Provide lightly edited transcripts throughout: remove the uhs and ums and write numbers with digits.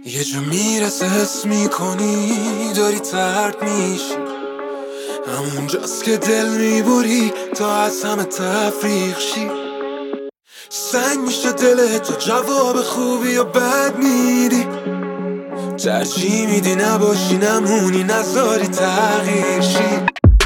یه جا میرسه حس میکنی داری ترد میشی، همونجاست که دل میبری تا از همه تفریق شی. سنگ میشه دلت تو جواب خوبی یا بد میدی، ترجیح میدی نباشی نمونی نذاری تغییر شی.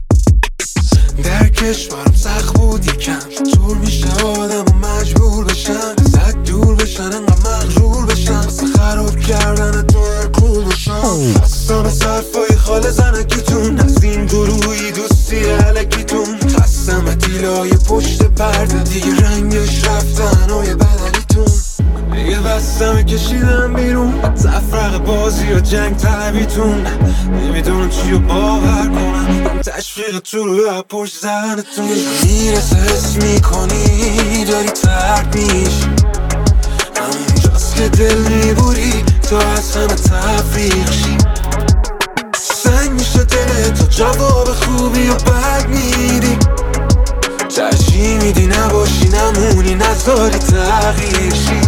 در کشورم سخت بود یکم، طور میشه آدم و مجبور بشن ازت دور بشن، انقدر مغرور بشن واسه خراب کردن تو کول بشن. خستم از حرفای خاله زنکیتون، از این گروهی دوستی علکیتون. خستم از دیلای پشت پرده، دیگه رنگش رفتن های بدلیتون. دیگه بستم کشیدم بیرون تفرق بازی و جنگ طبیتون. نمیدونم چی رو باور کنم، تشویق تو رو پشت زنتون. میرسه حس میکنی داری ترد میشی، همونجاست که دل میبری تا از همه تفریق شی. سنگ میشه دلت تا جواب خوبی و بد میدی، ترجیح میدی نباشی نمونی نذاری تغییر شی.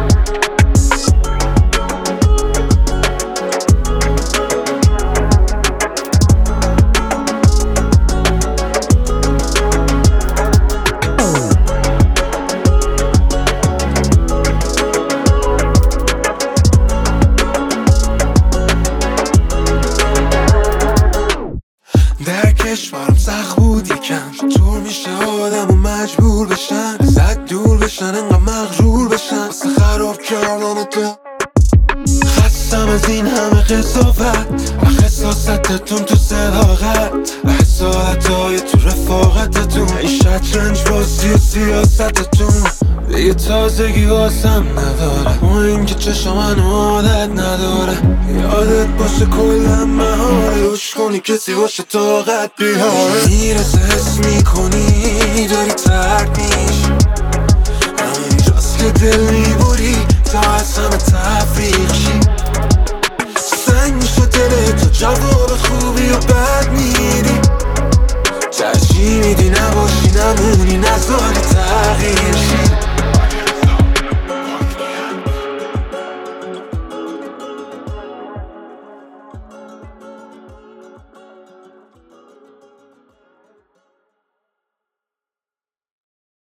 در کشورم سخت بود یکم، طور میشه آدم و مجبور بشن ازت دور بشن، انقدر مغرور بشن واسه خراب کردن تو. خستم از این همه قضاوت و خساستتون تو صداقت و حسادتهای تو رفاقتتون. این شطرنج بازی و سیاستتون دیگه تازگی واسم نداره، با اینکه چشم من عادت نداره. یادت باشه کلم مهاره، روش کنی کسی باشه طاقت بیاره. میرسه حس میکنی داری ترد میشی، همونجاست که دل میبری تا از همه تفریق شی. سنگ میشه دلت تو جواب خوبی و بد میدی، ترجیح میدی نباشی نمونی نذاری تغییر شی.